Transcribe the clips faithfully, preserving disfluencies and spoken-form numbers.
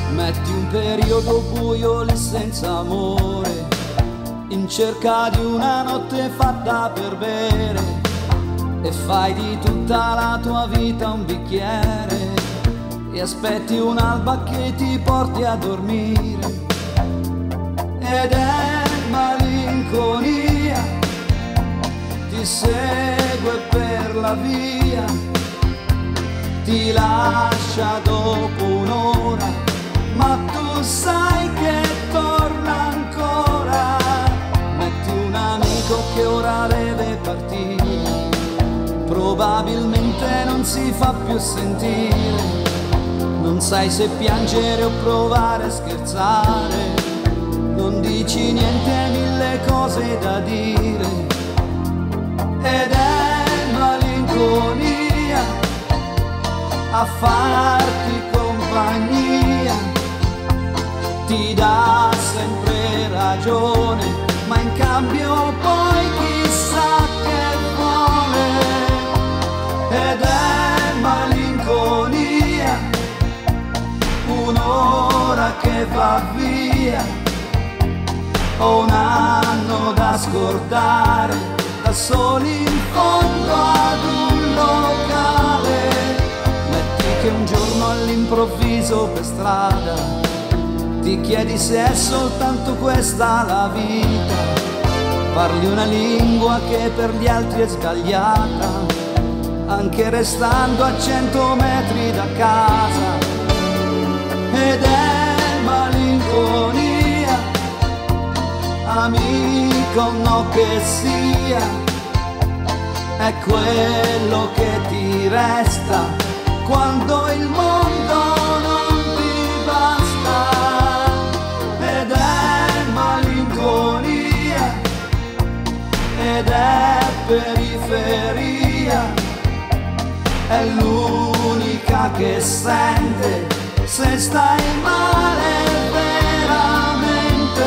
Metti un periodo buio lì senza amore, in cerca di una notte fatta per bere, e fai di tutta la tua vita un bicchiere e aspetti un'alba che ti porti a dormire. Ed è malinconia, ti segue per la via, ti lascia dopo un'ora, ma tu sai che torna ancora. Metti un amico che ora deve partire, probabilmente non si fa più sentire, non sai se piangere o provare a scherzare, non dici niente, mille cose da dire. Ed è malinconia a farti compagnia, ti dà sempre ragione, ma in cambio poi chissà che vuole. Ed è malinconia, un'ora che va via, o un anno da scordare, da soli in fondo ad un locale. Metti che un giorno all'improvviso per strada ti chiedi se è soltanto questa la vita, parli una lingua che per gli altri è sbagliata, anche restando a cento metri da casa. Ed è malinconia, amico no che sia, è quello che ti resta quando il mondo non ti basta. Ed è malinconia, ed è periferia, è l'unica che sente se stai male veramente.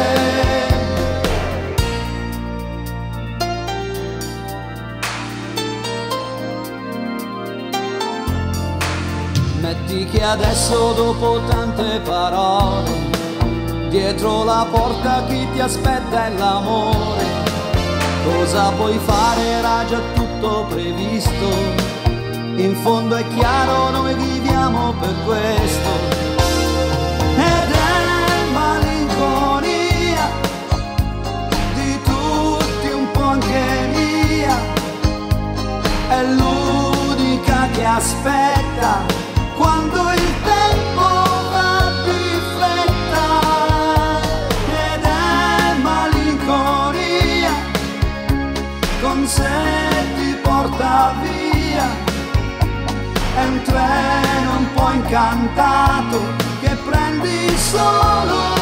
Metti che adesso dopo tante parole, dietro la porta chi ti aspetta è l'amore, cosa puoi fare, era già tutto previsto, in fondo è chiaro noi viviamo per questo. Ed è malinconia di tutti, un po' anche mia, è l'unica che aspetta quando il tempo va di fretta. Ed è malinconia, con sé ti porta via, è un treno un po' incantato che prendi solo